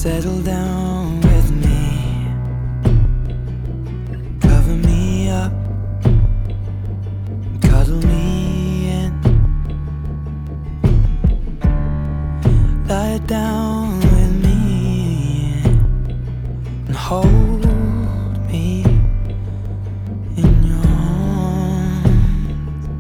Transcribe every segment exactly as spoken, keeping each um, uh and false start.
Settle down with me, cover me up, cuddle me in, lie down with me and hold me in your arms.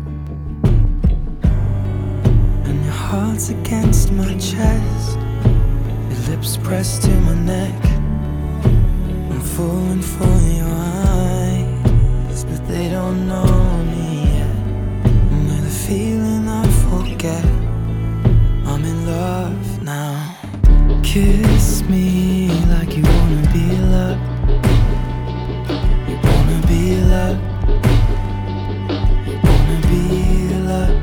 And your heart's against my chest, lips pressed to my neck. I'm falling for your eyes, but they don't know me yet. And with a feeling I forget, I'm in love now. Kiss me like you wanna be loved. You wanna be loved. You wanna be loved.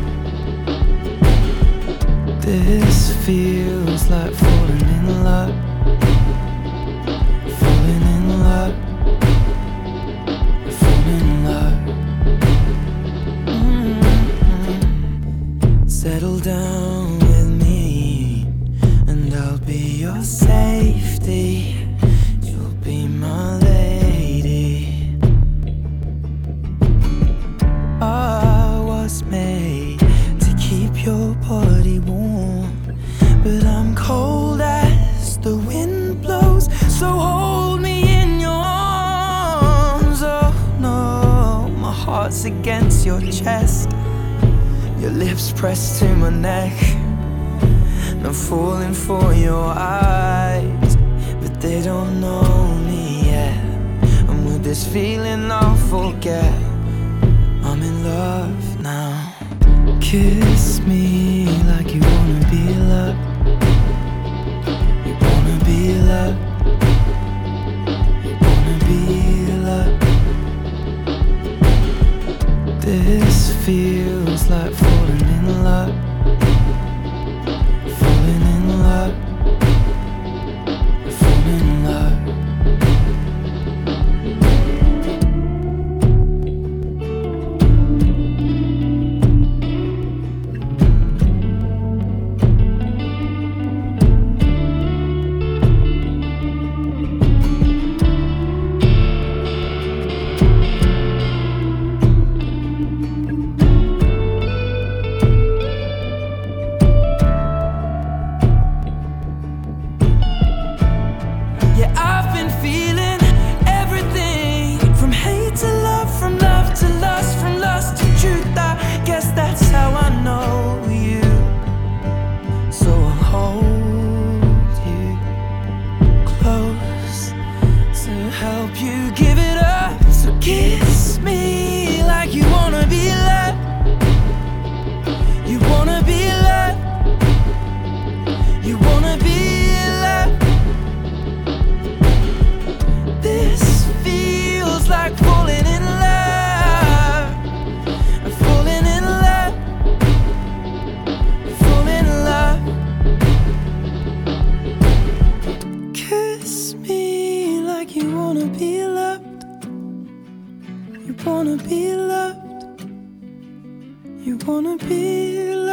This feels like falling in love, falling in love, falling in love. Mm-hmm. Settle down with me, and I'll be your safety. You'll be my lady. I was made to keep your body warm, but I'm cold as the wind blows, so hold me in your arms. Oh no, my heart's against your chest, your lips pressed to my neck. And I'm falling for your eyes, but they don't know me yet. And with this feeling I'll forget, I'm in love now. Kiss me like you wanna be loved. You wanna be loved. You wanna be loved. This feels like falling in love, falling in love, falling in love. You wanna be loved. You wanna be loved.